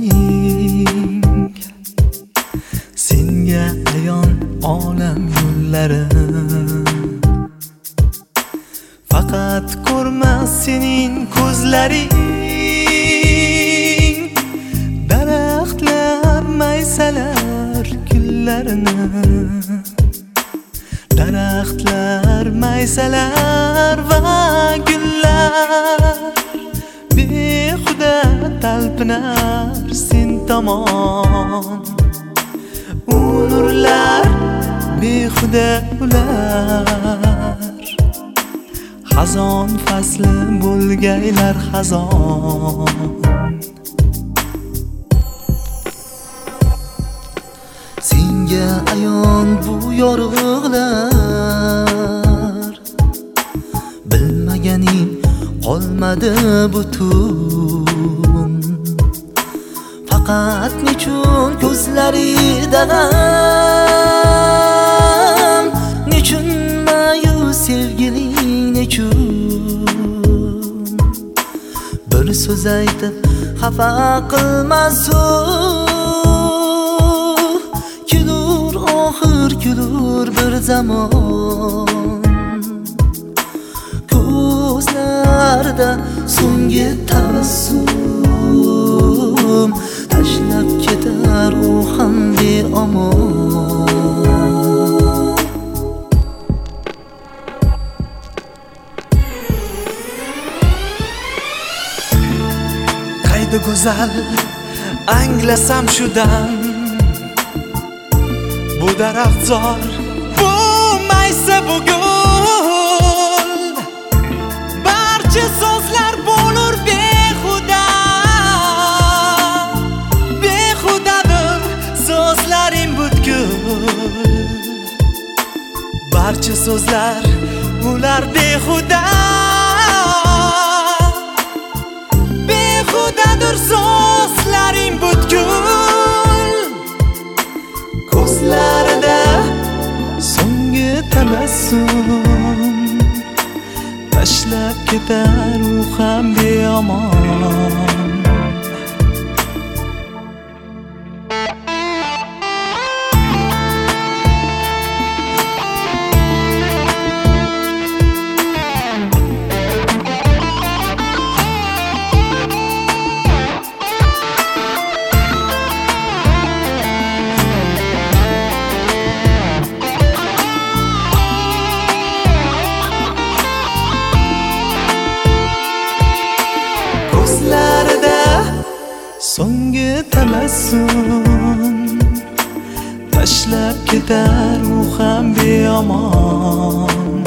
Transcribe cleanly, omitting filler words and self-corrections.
ko'zlaring, senga ayon olam yo'llari. Faqat ko'rmas sening ko'zlaring, daraxtlar maysalar gullarini. Daraxtlar maysalar va gullar behuda talpinar sen tomon. U nurlar behuda ular, xazon fasli bo'lgaylar xazon. Senga ayon bu yorug'lar, bilmaganing qolmadi butun. Faqat nechun ko'zlarida g'am, nechun ma'yus sevgiling, nechun bir so'z aytib xafa qilmasin. Kulur bir zamon, ko'zlarda so'nggi tabassum, tashlab ketar u ham beomon. Qayda go'zal anglasam shu dam, bu daraxtzor, bu maysa, bu gul, barcha so'zlar bo'lur behuda. Behudadir so'zlaring butkul, barcha so'zlar ular behuda. Behudadir so'zlaring butkul, ko'zlarida so'nggi tabassum, tashlab ketar u ham beomon. Ko'zlarida so'nggi tabassum, tashlab ketar u ham beomon.